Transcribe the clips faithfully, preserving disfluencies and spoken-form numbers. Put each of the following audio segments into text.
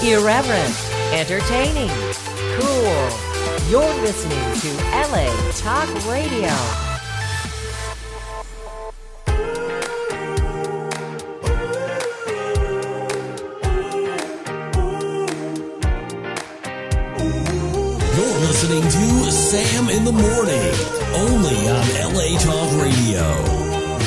Irreverent, entertaining, cool. You're listening to L A Talk Radio. You're listening to Sam in the Morning, only on L A Talk Radio.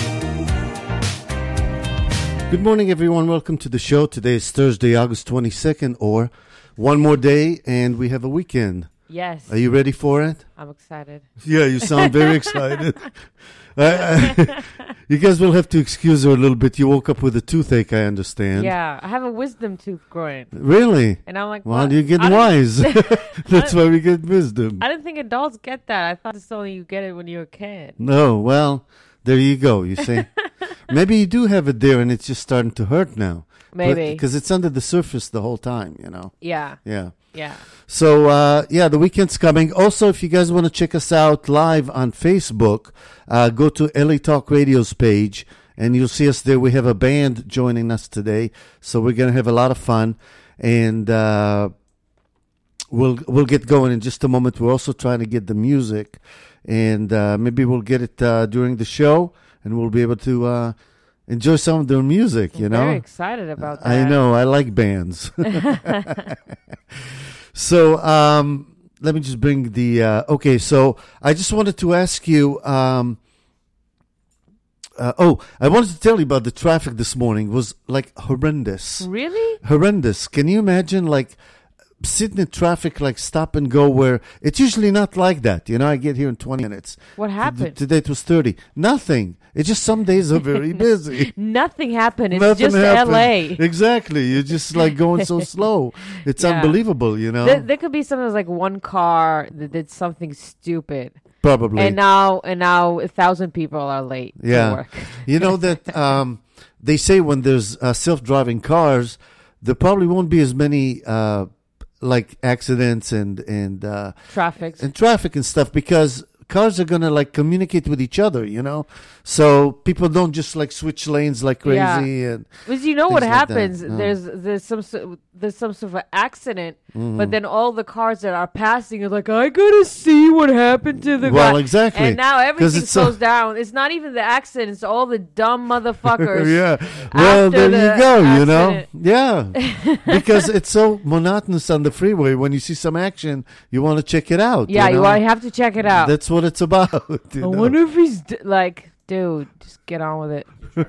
Good morning, everyone. Welcome to the show. Today is Thursday, August twenty-second, or one more day, and we have a weekend. Yes. Are you ready for it? I'm excited. Yeah, you sound very excited. I, I, you guys will have to excuse her a little bit. You woke up with a toothache, I understand. Yeah, I have a wisdom tooth growing. Really? And I'm like, well, what? you're getting wise. That's why we get wisdom. I didn't think adults get that. I thought it's only you get it when you're a kid. No, well, there you go, you see. Maybe you do have it there and it's just starting to hurt now. Maybe. Because it's under the surface the whole time, you know. Yeah. Yeah. Yeah. So, uh, yeah, the weekend's coming. Also, if you guys want to check us out live on Facebook, uh, go to L A Talk Radio's page, and you'll see us there. We have a band joining us today, so we're going to have a lot of fun, and uh, we'll we'll get going in just a moment. We're also trying to get the music, and uh, maybe we'll get it uh, during the show, and we'll be able to uh, enjoy some of their music, you I'm know? very excited about that. I know. I like bands. So, um, let me just bring the, uh, okay, so I just wanted to ask you, um, uh, oh, I wanted to tell you about the traffic this morning. It was like horrendous. Really? Horrendous. Can you imagine like sitting in traffic, like stop and go, where it's usually not like that. You know, I get here in twenty minutes. What happened? Today it was thirty. Nothing. It's just some days are very busy. Nothing happened. It's Nothing just happened. L A. Exactly. You're just like going so slow. It's Yeah. unbelievable, you know? There, there could be something like one car that did something stupid. Probably. And now and now a thousand people are late Yeah. to work. You know that um, they say when there's uh, self-driving cars, there probably won't be as many uh, like accidents and and uh, Traffic. and traffic and stuff, because cars are gonna like communicate with each other, you know. So people don't just like switch lanes like crazy. Yeah. And Because you know what things like that. happens? No. There's there's some so- there's some sort of an accident, Mm-hmm. but then all the cars that are passing are like, I gotta see what happened to the Well, guy. exactly. And now 'Cause everything it's so- slows down. It's not even the accident; it's all the dumb motherfuckers. yeah. Well, after there you the go. You know. accident. Yeah. Because it's so monotonous on the freeway. When you see some action, you want to check it out. Yeah, you, you, know? I have to check it out. That's what it's about. you I know? wonder if he's d- like, dude, just get on with it.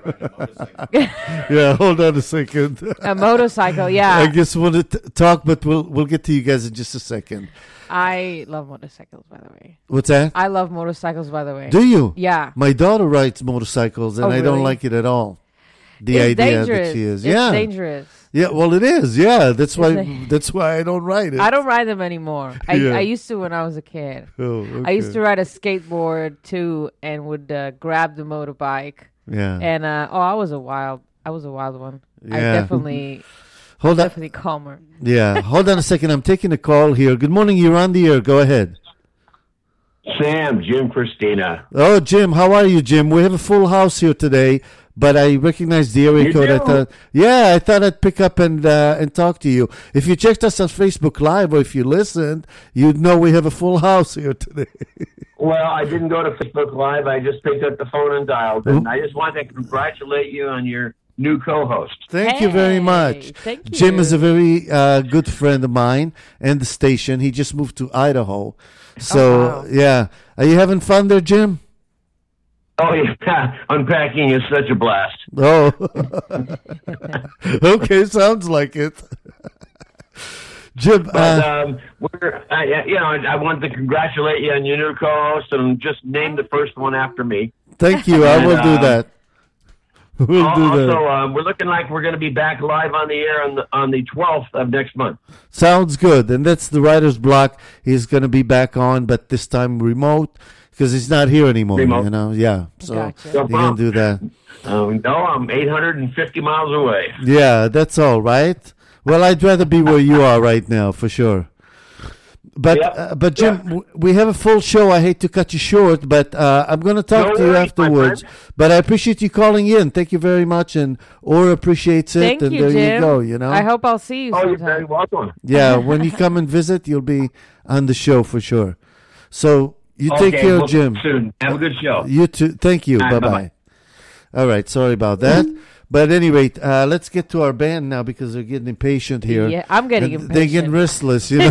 Yeah, hold on a second. A motorcycle, yeah. I guess we'll t- talk, but we'll we'll get to you guys in just a second. I love motorcycles, by the way. What's that? I love motorcycles, by the way. Do you? Yeah. My daughter rides motorcycles, and Oh, I don't really? like it at all. The It's idea dangerous. that she is, It's yeah, dangerous. yeah. Well, it is, yeah. That's why. It's that's why I don't ride it. I don't ride them anymore. I, Yeah. I used to when I was a kid. Oh, I used to okay. ride a skateboard too, and would uh, grab the motorbike. Yeah. And uh, oh, I was a wild, I was a wild one. I Yeah. definitely, Hold on. definitely calmer. Yeah. Hold on a second. I'm taking a call here. Good morning. You're on the air. Go ahead. Sam, Jim, Christina. Oh, Jim. How are you, Jim? We have a full house here today, but I recognize the area You code. I do? thought, yeah, I thought I'd pick up and uh, and talk to you. If you checked us on Facebook Live, or if you listened, you'd know we have a full house here today. Well, I didn't go to Facebook Live. I just picked up the phone and dialed. And I just wanted to congratulate you on your new co-host. Thank you very Hey, much. thank Jim you. is a very uh, good friend of mine and the station. He just moved to Idaho. So, Oh, wow. yeah. Are you having fun there, Jim? Oh, yeah. Unpacking is such a blast. Oh. Okay, sounds like it. Jim, But, uh, um, we're, I, you know, I, I wanted to congratulate you on your new co-host and just name the first one after me. thank you. I will do and, uh, that. We'll do Also, that. um, we're looking like we're going to be back live on the air on the, on the twelfth of next month. Sounds good. And that's the writer's block. He's going to be back on, but this time remote, because he's not here anymore. Remote. You know, yeah. So Gotcha. you can do that. Um, no, I'm eight hundred fifty miles away. Yeah, that's all right. Well, I'd rather be where you are right now, for sure. But Yep. uh, but Jim, Yep. w- we have a full show. I hate to cut you short, but uh, I'm going to talk No to you worries, my afterwards. friend. But I appreciate you calling in. Thank you very much, and Or appreciates it. Thank and you, there Jim. you go. You know. I hope I'll see you Oh, you're sometime. very welcome. Yeah, when you come and visit, you'll be on the show for sure. So you Okay, take care, we'll Jim. talk soon. Have a good show. You too. Thank you. All Bye right, bye. bye-bye. All right. Sorry about that. But at any rate, uh, let's get to our band now because they're getting impatient here. Yeah, I'm getting And They're getting impatient. restless, you know.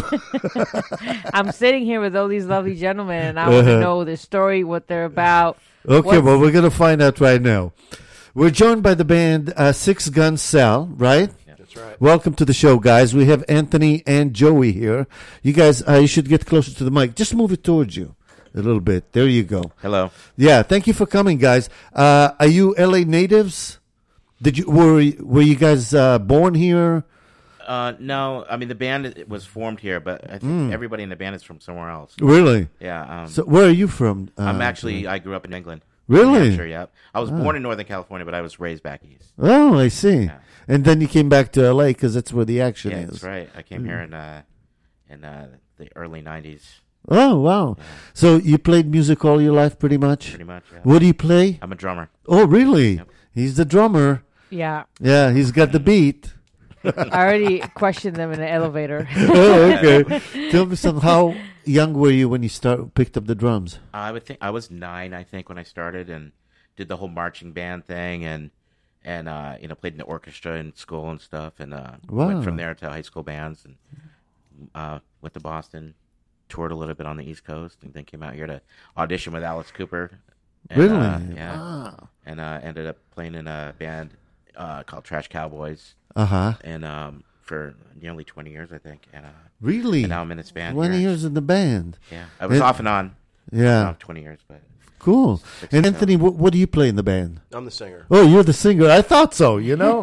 I'm sitting here with all these lovely gentlemen, and I want to Uh-huh. know their story, what they're about. Okay, What's- well, we're going to find out right now. We're joined by the band uh, Six Gun Sal, right? That's right. Welcome to the show, guys. We have Anthony and Joey here. You guys, uh, you should get closer to the mic. Just move it towards you a little bit. There you go. Hello. Yeah, thank you for coming, guys. Uh, are you L A natives? Did you were were you guys uh, born here? Uh, no, I mean the band it was formed here, but I think everybody in the band is from somewhere else. Really? Yeah. Um, So where are you from? Uh, I'm actually I grew up in England. Really? Sure. Yeah. I was born in Northern California, but I was raised back east. Oh, I see. Yeah. And then you came back to L A because that's where the action Yeah, is. that's right. I came here in uh, in uh, the early nineties, Oh, wow. So you played music all your life, pretty much? pretty much. Yeah. What do you play? I'm a drummer. Oh, really? Yep. He's the drummer. Yeah, Yeah, he's got the beat. I already questioned them in the elevator. Oh, okay. Tell me some. How young were you when you start picked up the drums? I would think I was nine, I think, when I started and did the whole marching band thing and and uh, you know played in the orchestra in school and stuff and uh, Wow. went from there to high school bands and uh, went to Boston, toured a little bit on the East Coast, and then came out here to audition with Alice Cooper. And, Really? Uh, yeah. Wow. And uh, ended up playing in a band uh, called Trash Cowboys, Uh huh. and um, for nearly twenty years, I think. And, uh, Really? and now I'm in this band. Twenty here. years in the band. Yeah, I was And- off and on. Yeah. Off twenty years, but Cool. Six And and Anthony, what, what do you play in the band? I'm the singer. Oh, you're the singer. I thought so. You know.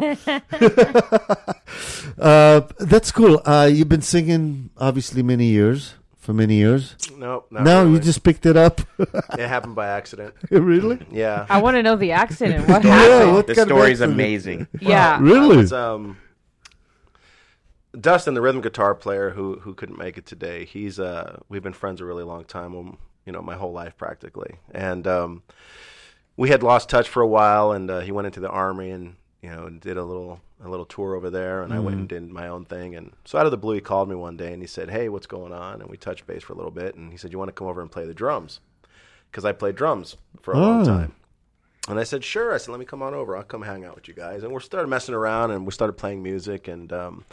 uh, that's cool. Uh, you've been singing obviously many years. For many years. Nope. Not No, really. you just picked it up. It happened by accident. Really? Yeah. I want to know the accident. What Yeah, happened? what the kind of story's accident? amazing. Yeah. Really? I was, um, Dustin, the rhythm guitar player who who couldn't make it today. He's uh, we've been friends a really long time. Um, you know, my whole life practically, and um, we had lost touch for a while. And uh, he went into the army and you know and did a little a little tour over there. And I went and did my own thing. And so out of the blue, he called me one day and he said, "Hey, what's going on?" And we touched base for a little bit. And he said, "You want to come over and play the drums?" Because I played drums for a long Oh. time. And I said, sure. I said, let me come on over. I'll come hang out with you guys. And we started messing around, and we started playing music. And um,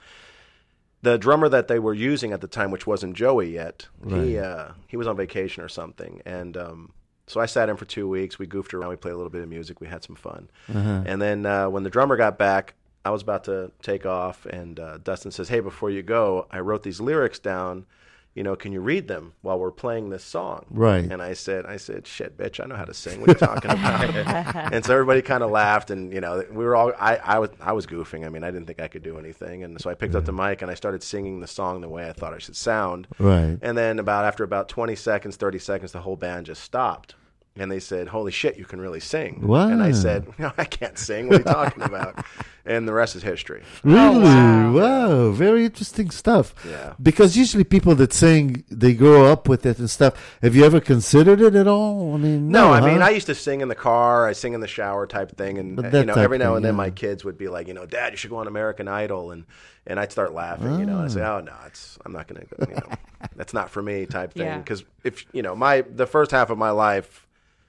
the drummer that they were using at the time, which wasn't Joey yet, he uh, he was on vacation or something. And um, so I sat in for two weeks. We goofed around. We played a little bit of music. We had some fun. And then uh, when the drummer got back, I was about to take off, and uh, Dustin says, hey, before you go, I wrote these lyrics down. You know, can you read them while we're playing this song? Right. And I said, I said, shit, bitch, I know how to sing. What are you talking about? And so everybody kind of laughed, and you know, we were all. I, I was, I was goofing. I mean, I didn't think I could do anything, and so I picked up the mic and I started singing the song the way I thought I should sound. Right. And then about after about twenty seconds, thirty seconds, the whole band just stopped. And they said, holy shit, you can really sing. Wow. And I said, no, I can't sing. What are you talking about? And the rest is history. Really? wow. wow. Very interesting stuff. Yeah. Because usually people that sing, they grow up with it and stuff. Have you ever considered it at all? I mean, no. No, I huh? mean, I used to sing in the car. I sing in the shower type thing. And, But uh, that you know, type every now thing, and then yeah. my kids would be like, you know, Dad, you should go on American Idol. And, and I'd start laughing, you know. And I say, oh, no, it's, I'm not going to, you know, that's not for me type thing. Yeah. Because if, you know, my, the first half of my life,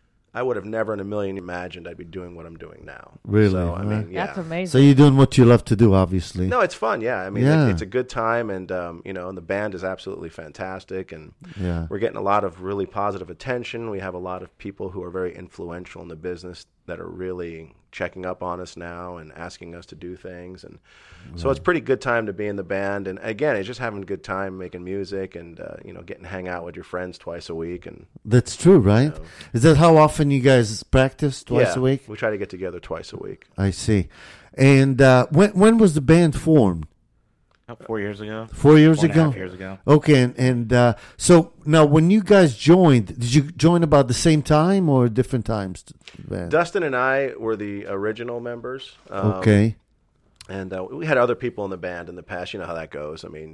I would have never in a million imagined I'd be doing what I'm doing now. Really? So, I Huh? mean, yeah. That's amazing. So you're doing what you love to do, obviously. No, it's fun. Yeah, I mean, Yeah. It, it's a good time, and um, you know, and the band is absolutely fantastic, and Yeah. we're getting a lot of really positive attention. We have a lot of people who are very influential in the business that are really checking up on us now and asking us to do things, and so it's a pretty good time to be in the band. And again, it's just having a good time making music, and uh, you know, getting to hang out with your friends twice a week, and That's true, right? know. Is that how often you guys practice? Twice yeah, a week? we try to get together twice a week. I see. And uh, when when was the band formed? About four years ago. Four years Four and a ago? half years ago. Okay, and, and uh, so now when you guys joined, did you join about the same time or different times? to the band? Dustin and I were the original members. Um, Okay. And uh, we had other people in the band in the past. You know how that goes. I mean,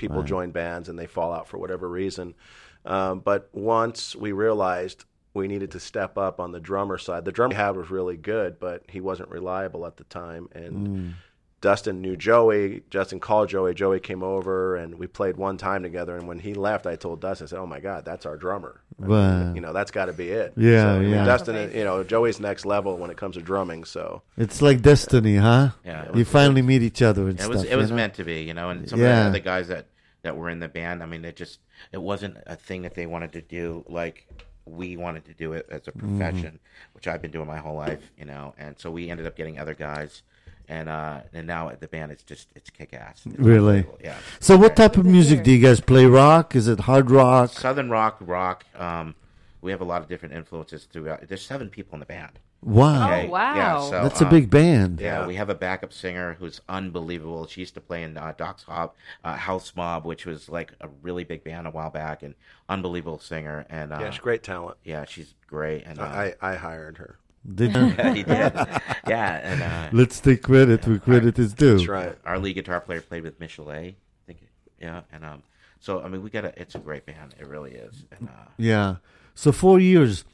people Right. join bands and they fall out for whatever reason. Um, but once we realized we needed to step up on the drummer side, the drummer we had was really good, but he wasn't reliable at the time. And Mm. Dustin knew Joey. Justin called Joey. Joey came over, and we played one time together. And when he left, I told Dustin, I said, "Oh my God, that's our drummer. I mean, Wow. you know, that's got to be it." Yeah, so, I mean, yeah. Dustin, you know, Joey's next level when it comes to drumming. So It's like destiny, huh? Yeah, it You was- finally meet each other and It stuff. was it was you know? meant to be, you know. And some Yeah. of the other guys that, that were in the band, I mean, it just it wasn't a thing that they wanted to do like we wanted to do it as a Mm-hmm. profession, which I've been doing my whole life, you know. And so we ended up getting other guys, and uh, and now at the band, it's just it's kick ass. Really? Yeah. So, what type of music do you guys play? Rock? Is it hard rock? Southern rock, rock. Um, we have a lot of different influences throughout. There's seven people in the band. Wow, Okay? Oh, wow. Yeah, so, that's a um, big band. Yeah, we have a backup singer who's unbelievable. She used to play in uh, Doc's Hop, uh, House Mob, which was like a really big band a while back, and unbelievable singer. And uh, yeah, she's great talent. yeah, she's great. And uh, I, I hired her. Did you? yeah, he did. Yeah, and uh, Let's take credit where credit is due. That's right. our lead guitar player played with Michelet, I think. Yeah, and um, so I mean, we got a. It's a great band. It really is. And uh, Yeah. So four years.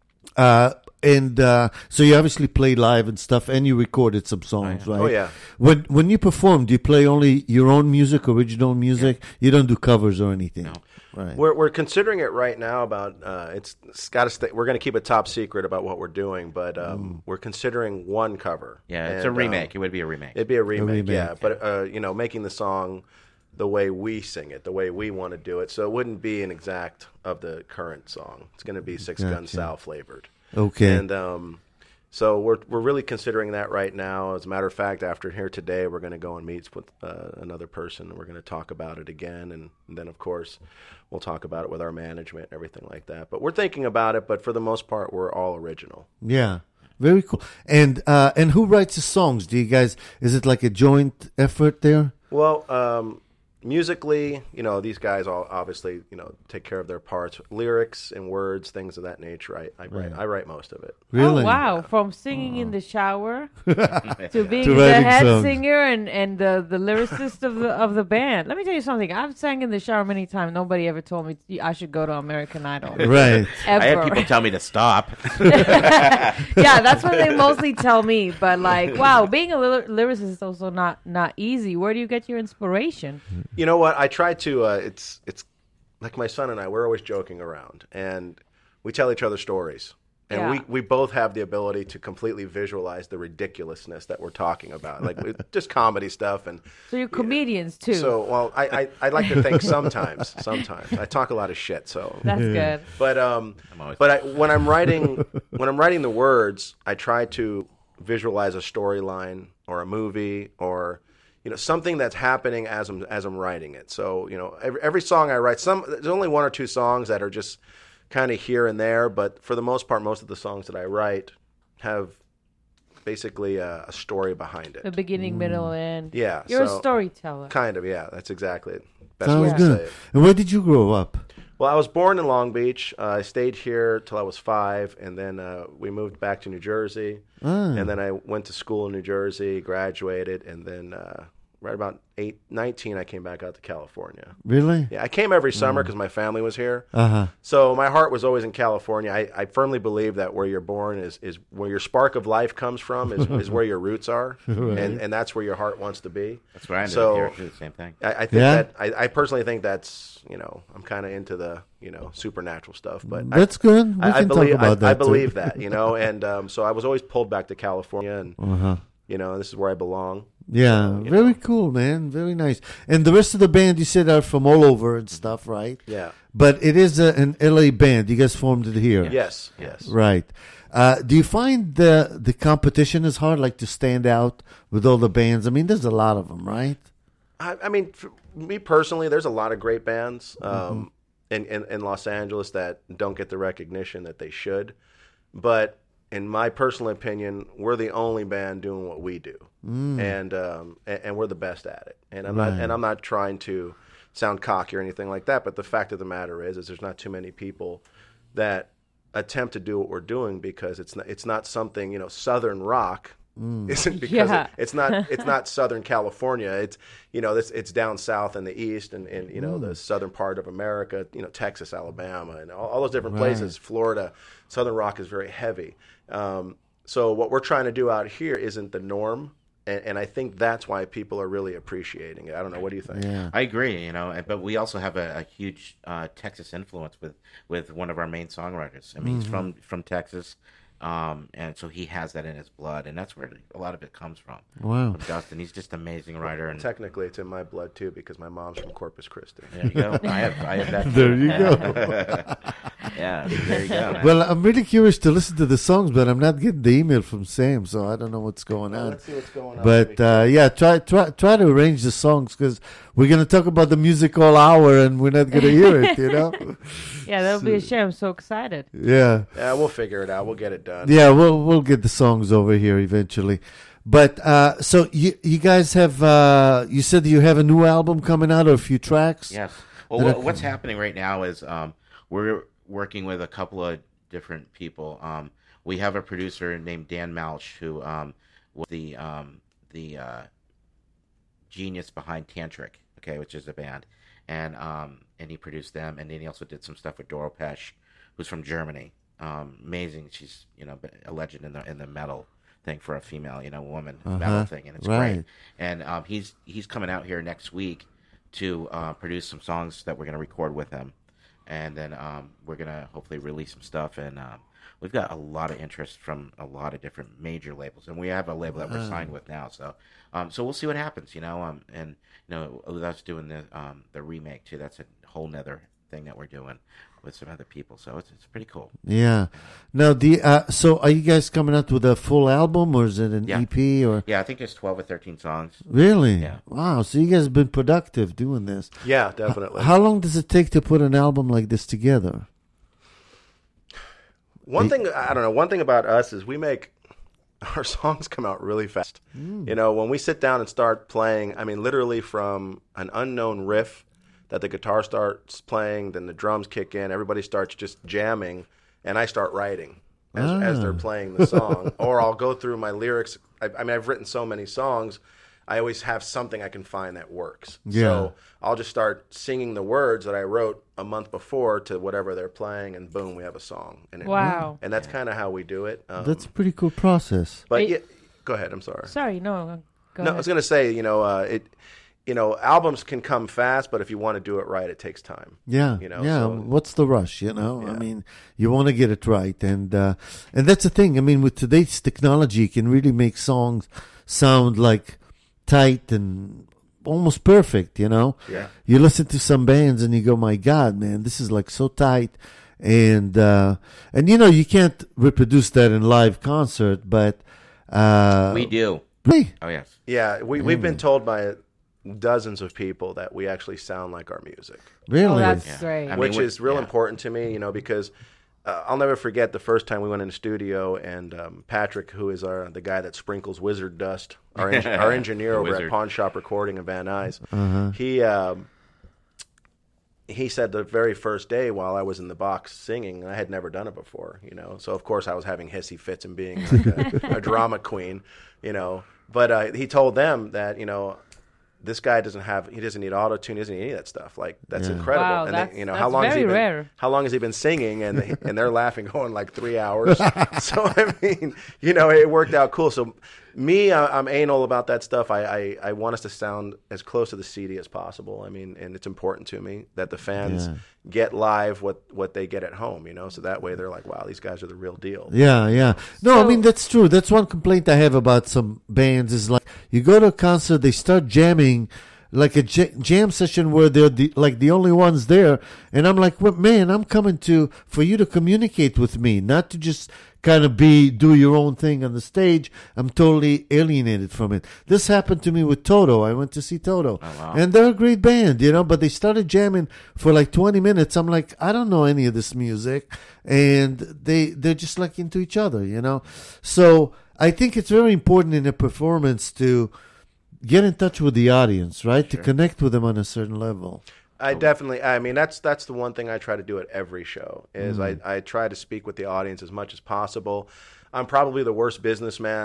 Uh, and uh, so you obviously play live and stuff, and you recorded some songs, right? Oh, yeah. When when you perform, do you play only your own music, original music? You don't do covers or anything, No. right? We're we're considering it right now about uh, it's, it's got to stay. We're going to keep it top secret about what we're doing, but um, we're considering one cover. yeah, it's And, a um, remake. it would be a remake. It'd be a remake, remake. yeah. But uh, you know, making the song the way we sing it, the way we want to do it, so it wouldn't be an exact of the current song. It's going to be Six Gun Gotcha. Sal flavored. Okay. And um, so we're we're really considering that right now. As a matter of fact, after here today, we're going to go and meet with uh, another person, and we're going to talk about it again, and, and then of course we'll talk about it with our management and everything like that. But we're thinking about it. But for the most part, we're all original. Yeah. Very cool. And uh, and who writes the songs? Do you guys? Is it like a joint effort there? Well, um, musically, you know, these guys all obviously, you know, take care of their parts, lyrics and words, things of that nature. I, I write, I write most of it. Really? Oh, wow. From singing in the shower to being To the writing head songs. singer and, and the, the lyricist of the of the band. Let me tell you something. I've sang in the shower many times. Nobody ever told me I should go to American Idol. Right. Ever. I had people tell me to stop. Yeah, that's what they mostly tell me. But like, wow, being a lyr- lyricist is also not not easy. Where do you get your inspiration? You know what? I try to. Uh, it's it's like my son and I. We're always joking around, and we tell each other stories. And Yeah. we, we both have the ability to completely visualize the ridiculousness that we're talking about, like we- just comedy stuff. And So you're comedians too. so, well, I, I I like to think sometimes, sometimes I talk a lot of shit. So that's good. But um, always- but I, when I'm writing when I'm writing the words, I try to visualize a storyline or a movie or you know something that's happening as I'm as I'm writing it. So you know every, every song I write, some there's only one or two songs that are just kind of here and there, but for the most part, most of the songs that I write have basically a, a story behind The it. beginning, middle, end. Yeah, You're so- a storyteller. Kind of, yeah. That's exactly it. Best way Sounds to good. say it. And where did you grow up? Well, I was born in Long Beach. Uh, I stayed here till I was five, and then uh, we moved back to New Jersey. Ah. And then I went to school in New Jersey, graduated, and then uh, right about eight, nineteen, I came back out to California. Really? Yeah, I came every summer because my family was here. Uh huh. So my heart was always in California. I, I firmly believe that where you're born is, is where your spark of life comes from, is, is where your roots are, and, and that's where your heart wants to be. That's where I ended So- up here. too, the same thing. I, I think Yeah? that I, I personally think that's you know I'm kind of into the you know supernatural stuff, but I- That's good. We I, I can believe talk about I, that. I too. believe that you know, and um, so I was always pulled back to California, and Uh-huh. you know this is where I belong. Yeah, you very know. cool, man. Very nice. And the rest of the band, you said, are from all over and stuff, right? Yeah. But it is a, an L A band. You guys formed it here. Yes. Yes. Right. Uh, do you find the the competition is hard, like to stand out with all the bands? I mean, there's a lot of them, right? I, I mean, for me personally, there's a lot of great bands um, in, in in Los Angeles that don't get the recognition that they should, but in my personal opinion, we're the only band doing what we do, and, um, and and we're the best at it. And I'm Right. not and I'm not trying to sound cocky or anything like that. But the fact of the matter is, is there's not too many people that attempt to do what we're doing because it's not it's not something you know Southern rock isn't because Yeah. it, it's not it's not Southern California. It's you know this it's down south in the east and, and you know the southern part of America. You know Texas, Alabama, and all, all those different Right. places. Florida, Southern rock is very heavy. Um, so what we're trying to do out here isn't the norm, and, and I think that's why people are really appreciating it. I don't know. What do you think? Yeah. I agree, you know, and- but we also have a, a huge uh, Texas influence with, with one of our main songwriters. I mean, he's from from Texas, um, and so he has that in his blood, and that's where a lot of it comes from. Wow. From Dustin, he's just an amazing writer, and Technically, it's in my blood too because my mom's from Corpus Christi. there you go. I have, I have that. There you go. Yeah, there you go. man. Well, I'm really curious to listen to the songs, but I'm not getting the email from Sam, so I don't know what's going on. Let's see what's going on. But uh, yeah, try try try to arrange the songs because we're gonna talk about the music all hour and we're not gonna hear it. You know? Yeah, that'll be a shame. I'm so excited. Yeah, yeah, we'll figure it out. We'll get it done. yeah. We'll we'll get the songs over here eventually. But uh, so you you guys have uh, you said you have a new album coming out or a few tracks? Yes. Well, That what, are- what's happening right now is um, we're working with a couple of different people. Um, we have a producer named Dan Malch who um, was the um, the uh, genius behind Tantric, okay, which is a band, and um, and he produced them, and then he also did some stuff with Doro Pesch, who's from Germany. Um, amazing. She's you know a legend in the in the metal thing for a female, you know, woman metal thing, and it's right. great. And um, he's he's coming out here next week to uh, produce some songs that we're going to record with him, and then um, we're going to hopefully release some stuff. And um, we've got a lot of interest from a lot of different major labels, and we have a label that we're signed with now. So, um, so we'll see what happens, you know. Um, and you know, with us doing the um, the remake too, that's a whole nother thing that we're doing with some other people. So it's it's pretty cool. Yeah. Now the uh, so are you guys coming out with a full album or is it an Yeah. E P or Yeah, I think there's twelve or thirteen songs. really? Yeah. Wow. So you guys have been productive doing this. Yeah, definitely. How long does it take to put an album like this together? One thing I don't know. One thing about us is we make our songs come out really fast. You know, when we sit down and start playing, I mean, literally from an unknown riff that the guitar starts playing, then the drums kick in, everybody starts just jamming, and I start writing as, as they're playing the song. Or I'll go through my lyrics. I, I mean, I've written so many songs. I always have something I can find that works. Yeah. So I'll just start singing the words that I wrote a month before to whatever they're playing, and boom, we have a song. And it, Wow. And that's kind of how we do it. Um, That's a pretty cool process. but It- yeah, go ahead. I'm sorry. Sorry, no. Go No, I ahead. was going to say, you know, uh, it, you know, albums can come fast, but if you want to do it right, it takes time. Yeah, You know, yeah. so- What's the rush? You know, I Yeah. mean, you want to get it right, and uh, and that's the thing. I mean, with today's technology, you can really make songs sound like tight and almost perfect. You know, Yeah. You listen to some bands and you go, "My God, man, this is like so tight," and uh, and you know, you can't reproduce that in live concert, but uh, We do. really? Oh yes. Yeah, we, we've been told by dozens of people that we actually sound like our music, Really? Oh, that's Yeah. great. I mean, which we- is real yeah. important to me, you know, because uh, I'll never forget the first time we went in the studio, and um, Patrick, who is our the guy that sprinkles wizard dust, our, en- our engineer The over at wizard. Pawn Shop Recording in Van Nuys, he um, he said the very first day while I was in the box singing, and I had never done it before, you know. So of course I was having hissy fits and being like a, a drama queen, you know. But uh, he told them that, you know, this guy doesn't have, he doesn't need auto tune, he doesn't need any of that stuff. Like that's Yeah. incredible. Wow, and that's- they, you know, that's how long has he very been? rare. How long has he been singing? And they, and they're laughing, going like three hours. So I mean, you know, it worked out cool. So me, I, I'm anal about that stuff. I, I I want us to sound as close to the C D as possible. I mean, and it's important to me that the fans Yeah. get live what what they get at home. You know, so that way they're like, wow, these guys are the real deal. Yeah, yeah. No, I So- mean that's true. That's one complaint I have about some bands is like you go to a concert, they start jamming like a j- jam session where they're the, like the only ones there, and I'm like, well, man, I'm coming to for you to communicate with me, not to just kind of be do your own thing on the stage. I'm totally alienated from it. This happened to me with Toto. I went to see Toto, and they're a great band, you know. But they started jamming for like twenty minutes. I'm like, I don't know any of this music, and they they're just like into each other, you know. So I think it's very important in a performance to get in touch with the audience, right? To connect with them on a certain level. I definitely. I mean, that's that's the one thing I try to do at every show. Is I, I try to speak with the audience as much as possible. I'm probably the worst businessman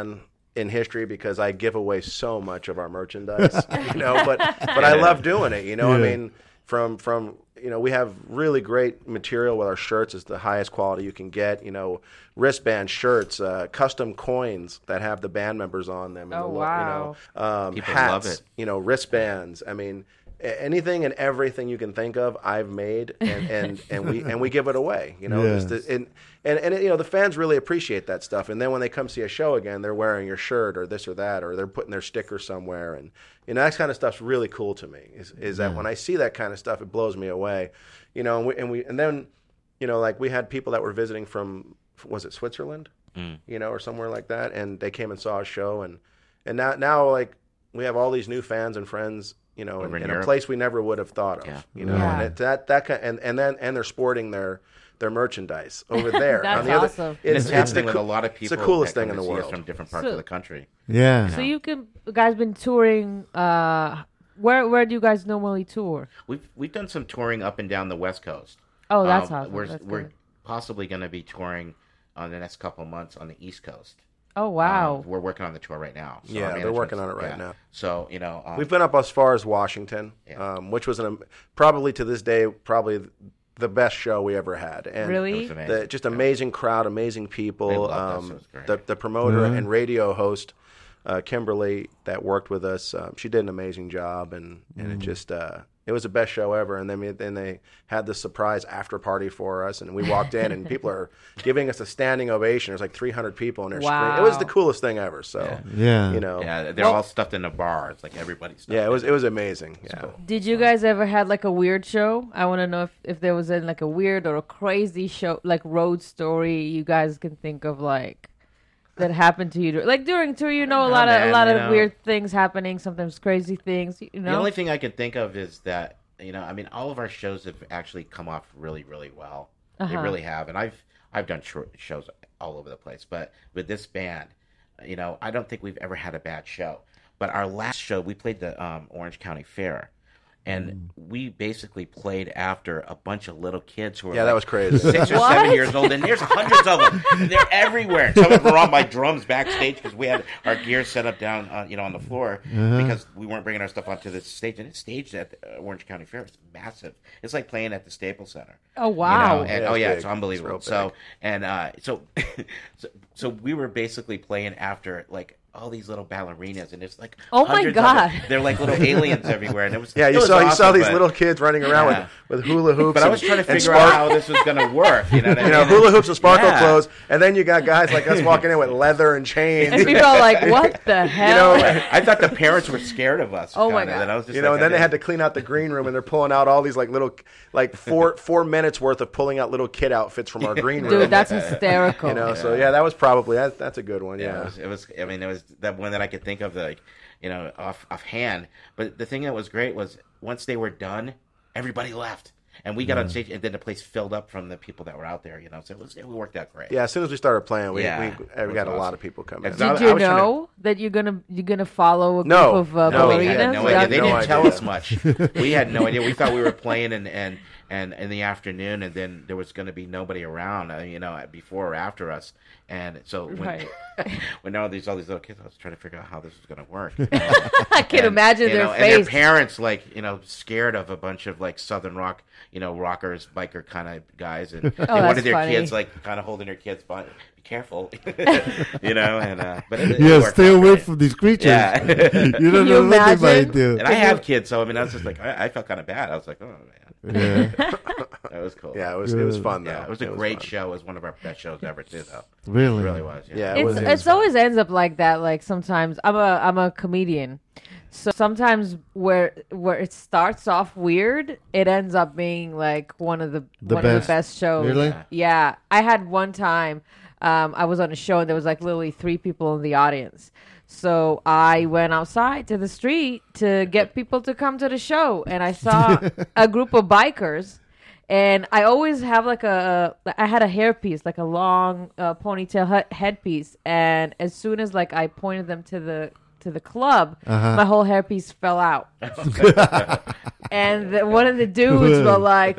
in history because I give away so much of our merchandise, you know. But but I love doing it, you know. I Yeah. mean, from from you know, we have really great material with our shirts. It's the highest quality you can get. You know, wristband shirts, uh, custom coins that have the band members on them. and Oh, the, lo- wow. You know, um, People hats, love it. you know, wristbands. I mean, a- anything and everything you can think of, I've made, and, and, and we and we give it away. You know, Yes. It's the- and and and you know, the fans really appreciate that stuff. And then when they come see a show again, they're wearing your shirt or this or that, or they're putting their sticker somewhere, and you know, that kind of stuff's really cool to me. Is is that when I see that kind of stuff, it blows me away. You know, and we and, we, and then, you know, like we had people that were visiting from, was it Switzerland, Mm. you know, or somewhere like that, and they came and saw a show, and and now now like we have all these new fans and friends, you know, in, Over in in a Europe. place we never would have thought of, Yeah. you know, Yeah. and it, that that kind, and and then and they're sporting their their merchandise over there. That's on the other, awesome. And It's, it's, it's the happening with coo- a lot of people. It's the coolest that thing come in the to see us world. from different parts So- of the country. Yeah. So you can guys been touring. Uh, where where do you guys normally tour? We've we've done some touring up and down the West Coast. Oh, that's Um, awesome. We're That's we're good. possibly going to be touring on the next couple of months on the East Coast. Oh wow. Um, we're working on the tour right now. So Yeah, our they're working management's- on it right now. So you know, um, We've been up as far as Washington, Yeah. um, which was an, probably to this day probably the best show we ever had. And Really? it was amazing. the, just amazing crowd, amazing They people. loved us. Um, It was great. the the promoter and radio host, uh, Kimberly, that worked with us, um, she did an amazing job, and, and it just uh, it was the best show ever. And then we, then they had this surprise after party for us, and we walked in, and people are giving us a standing ovation. There's like three hundred people in their Wow. screen. It was the coolest thing ever. So Yeah. you know, yeah, they're Well- all stuffed in a bar. It's like everybody's. Stuffed yeah, it was in it was amazing. Yeah. Did you guys ever had like a weird show? I want to know if, if there was any, like a weird or a crazy show, like road story you guys can think of, like that happened to you. dur- Like during tour, you know, a know, lot of man, a lot you of know. weird things happening. Sometimes crazy things. You know. The only thing I can think of is that, you know, I mean, all of our shows have actually come off really, really well. They Uh-huh. really have, and I've I've done short shows all over the place, but with this band, you know, I don't think we've ever had a bad show. But our last show, we played the um, Orange County Fair, and we basically played after a bunch of little kids who were Yeah, like that was crazy. six or What? seven years old, and there's hundreds of them. And they're everywhere. And some of them were on my drums backstage because we had our gear set up down, uh, you know, on the floor because we weren't bringing our stuff onto the stage. And it's staged at the uh, Orange County Fair. It's massive. It's like playing at the Staples Center. Oh You wow. know, and, Yeah, oh it's yeah, big. it's unbelievable. It's real so big. and uh, so, so so we were basically playing after like all these little ballerinas, and it's like Oh my hundreds of God. them. They're like little aliens everywhere, and it was Yeah, it you was saw you saw awesome, these but- little kids running around Yeah. with, with hula hoops. But I and- was trying to and figure spark- out how this was going to work. You know, what I you know, mean? hula hoops and sparkle Yeah. clothes, and then you got guys like us walking in with leather and chains. And people are like, "What the hell?" know, I thought the parents were scared of us. Oh my kinda, God. and I was just You know, like, and then I they had to didn't- clean out the green room, and they're pulling out all these like little, like four four minutes worth of pulling out little kid outfits from our green room. Dude, that's hysterical. you know, so yeah, that was probably that, that's a good one. Yeah, Yeah, it was, it was. I mean, it was that one that I could think of, like, you know, off offhand. But the thing that was great was once they were done, everybody left, and we got on stage, and then the place filled up from the people that were out there. You know, so it was it worked out great. yeah. As soon as we started playing, we Yeah, we, it we was got a lot awesome. of people coming. It's in. not- Did I you was trying to- know that you're gonna you're gonna follow a group No. of uh, No, we we ballerinas? had no Yeah. idea. They No didn't tell idea. us much. We had no idea. We thought we were playing and and and in the afternoon, and then there was going to be nobody around, uh, you know, before or after us. And so when Right. when all these all these little kids, I was trying to figure out how this was going to work. you know? I can And, imagine you their know, face. And their parents, like, you know, scared of a bunch of, like, Southern rock, you know, rockers, biker kind of guys. And, and one Oh, that's of their funny. kids, like, kind of holding their kids, but be careful. you know, and, uh, but it, it Yeah, worked stay out away great. from these creatures. Yeah. You don't Can know you what they might imagine? do. And I have kids, so, I mean, I was just like, I, I felt kind of bad. I was like, oh, man. Yeah, That was cool. Yeah, it was it was fun though. Yeah, it was a great fun. show. It was one of our best shows ever, too, though. really. It really was. Yeah. Yeah, it it's was, it was it's fun. always ends up like that. Like sometimes I'm a I'm a comedian, so sometimes where where it starts off weird, it ends up being like one of the, The one of best. the best shows. Really? Yeah, I had one time. Um, I was on a show and there was like literally three people in the audience. So I went outside to the street to get people to come to the show, and I saw a group of bikers. And I always have like a, I had a hairpiece, like a long uh, ponytail he- headpiece. And as soon as like I pointed them to the to the club, Uh-huh. my whole hairpiece fell out. And the, one of the dudes were like,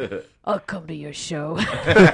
I'll come to your show. And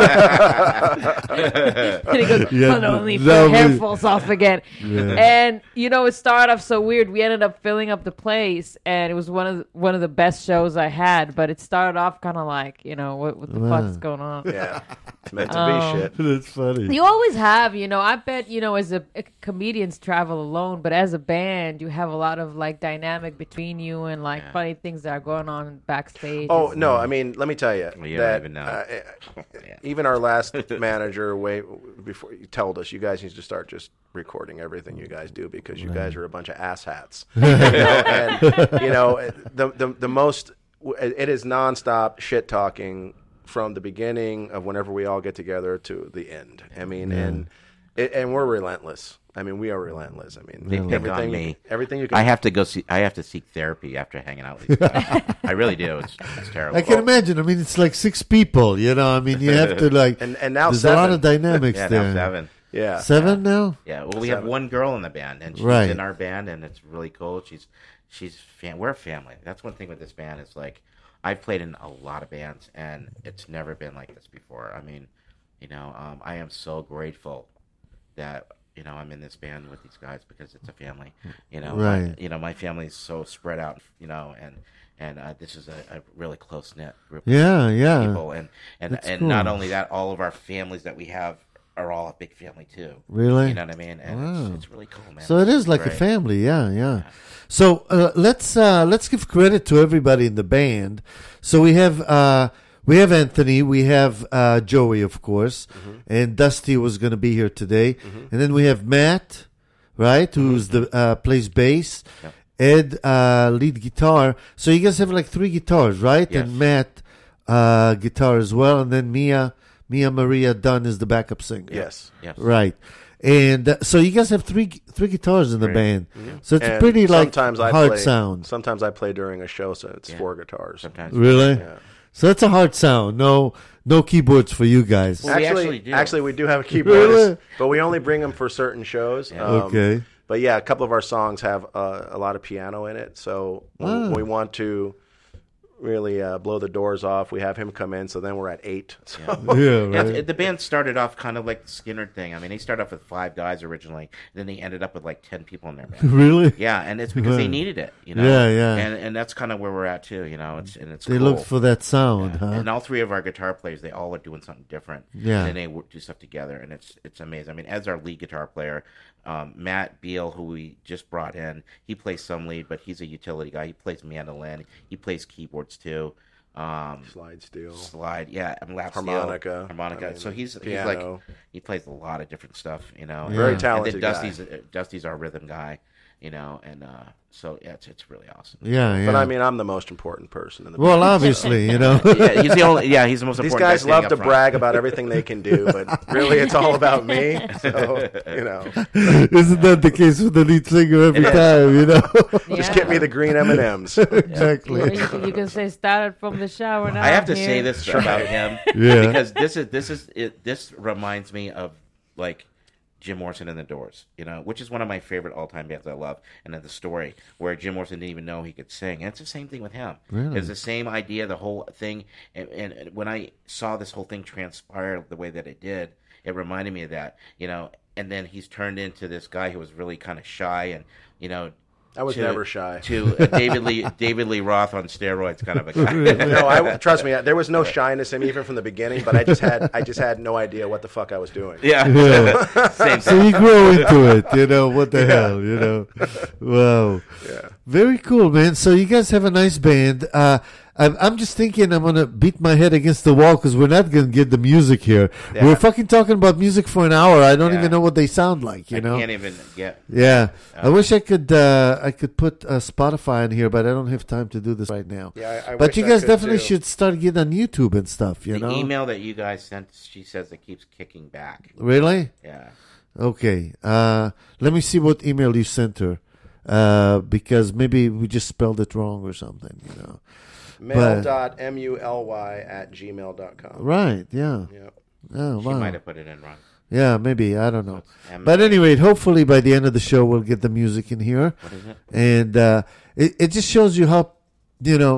he goes, Yeah, but only if that your hair was- falls off again. Yeah. And, you know, it started off so weird. We ended up filling up the place, and it was one of the, one of the best shows I had. But it started off kind of like, you know, what, what the Wow. fuck's going on? Yeah, it's meant to Oh. be shit. That's funny. You always have, you know, I bet, you know, as a, a comedians travel alone, but as a band, you have a lot of like dynamic between you and like Yeah. funny things that are going on backstage. Oh no! I mean, let me tell you Well, you don't that even know. uh, Yeah. even our last manager, way before you told us, you guys need to start just recording everything you guys do because you guys are a bunch of asshats. you know, and you know the the the most it is nonstop shit talking from the beginning of whenever we all get together to the end. I mean, and it, and we're relentless. I mean, we are relentless. I mean, They pick everything on me. everything you can. I have to go see. I have to seek therapy after hanging out with these guys. I really do. It's, it's terrible. I can imagine. I mean, it's like six people. You know, I mean, you have to like. And- and now there's a lot seven. of dynamics yeah, there. now seven. yeah. Seven now. Yeah, well, we have Seven. one girl in the band, and she's Right. in our band, and it's really cool. She's, she's, fam- we're a family. That's one thing with this band is like, I've played in a lot of bands, and it's never been like this before. I mean, you know, um, I am so grateful that you know I'm in this band with these guys because it's a family. You know, Right. My, you know, my family's so spread out. You know, and and uh, this is a, a really close knit group. Yeah, yeah. Of people, and and That's and cool. not only that, all of our families that we have are all a big family too. Really? You know what I mean? And Wow. it's, it's really cool, man. So it is like a Right. family, yeah, yeah. So uh, let's uh, let's give credit to everybody in the band. So we have uh, we have Anthony, we have uh, Joey, of course, and Dusty was going to be here today, and then we have Matt, right, who's the uh, plays bass, Yep. Ed uh, lead guitar. So you guys have like three guitars, right? Yes. And Matt uh, guitar as well, and then Mia Mia Maria Dunn is the backup singer. Yes. Yes. Right. And uh, so you guys have three three guitars in the Right. band. So it's And pretty like sometimes I hard play, sound. Sometimes I play during a show, so it's Yeah. four guitars. Sometimes. Really? Yeah. So that's a hard sound. No no keyboards for you guys. Well, we actually, actually do. actually, we do have a keyboardist, Really? but we only bring them for certain shows. Yeah. Um, Okay. But yeah, a couple of our songs have uh, a lot of piano in it, so when Ah. we want to really uh, blow the doors off, we have him come in. So then we're at eight. So. Yeah, Yeah, right. th- the band started off kind of like the Skinner thing. I mean, they started off with five guys originally, and then they ended up with like ten people in their band. Really? Yeah, and it's because they needed it, you know. Yeah, yeah. And and that's kind of where we're at too, you know. It's and it's They cool. looked for that sound, Yeah. huh? And all three of our guitar players, they all are doing something different. Yeah. And then they work, do stuff together, and it's it's amazing. I mean, as our lead guitar player, um, Matt Beal, who we just brought in, he plays some lead, but he's a utility guy. He plays mandolin. He plays keyboards too. Um, Slide steel. slide, yeah, and lap Harmonica. steel, harmonica. I mean, so he's he's piano. like he plays a lot of different stuff, you know. Very And- talented And guy. then Dusty's uh, Dusty's our rhythm guy, you know, and uh, so yeah, it's it's really awesome. Yeah, yeah. But I mean, I'm the most important person in the well, band. obviously, you know. Yeah, he's the only. Yeah, he's the most These important. guy guys standing love up to front. brag about everything they can do, but really, it's all about me. So you know, Isn't that the case with the lead singer every time, you know? just Yeah. get me the green M and M's. Exactly. Or you, can- you can say started from the shower now. I have to I'm say here." this about him Yeah. because this is this is it. This reminds me of like Jim Morrison and the Doors, you know, which is one of my favorite all-time bands I love. And then the story where Jim Morrison didn't even know he could sing, and it's the same thing with him. Really? It's the same idea, the whole thing. And, and when I saw this whole thing transpire the way that it did, it reminded me of that, you know. And then he's turned into this guy who was really kind of shy, and you know. I was to- never shy. To a David Lee David Lee Roth on steroids, kind of a guy. No, I trust me. There was no shyness in me even from the beginning, but I just had I just had no idea what the fuck I was doing. Yeah, Yeah. same So thing. you grow into it, you know, what the hell, you know. Wow. Yeah. Very cool, man. So you guys have a nice band. Uh, I'm, I'm just thinking I'm going to beat my head against the wall because we're not going to get the music here. Yeah. We're fucking talking about music for an hour. I don't Yeah. even know what they sound like, you I know. can't even get. Yeah. I wish I could uh, I could put uh, Spotify in here, but I don't have time to do this right now. Yeah, I, I But wish you I guys could, definitely too. should start getting on YouTube and stuff, you The know. email that you guys sent, she says it keeps kicking back. Really? Yeah. Okay. Uh, let me see what email you sent her. Uh, because maybe we just spelled it wrong or something, you know. Mail dot muly at gmail dot com. Right, yeah. Yep. Oh, She wow. might have put it in wrong. Yeah, maybe. I don't know. M- But anyway, hopefully by the end of the show, we'll get the music in here. What is it? And uh, it, it just shows you how, you know,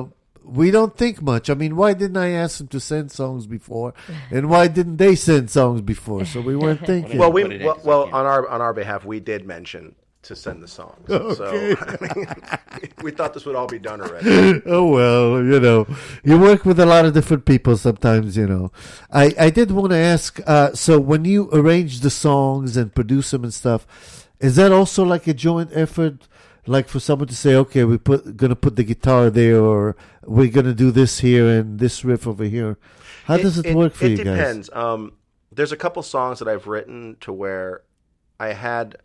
we don't think much. I mean, why didn't I ask them to send songs before, and why didn't they send songs before? So we weren't thinking. Well, we Put it in, well, 'cause I well can't. on our on our behalf, we did mention to send the songs. Okay. So I mean, we thought this would all be done already. Oh well, you know, you work with a lot of different people sometimes, you know. I, I did want to ask, uh, so when you arrange the songs and produce them and stuff, is that also like a joint effort? Like for someone to say, okay, we put gonna put the guitar there, or we're gonna do this here and this riff over here. How does it, work for it you guys? It depends. Um, there's a couple songs that I've written to where I had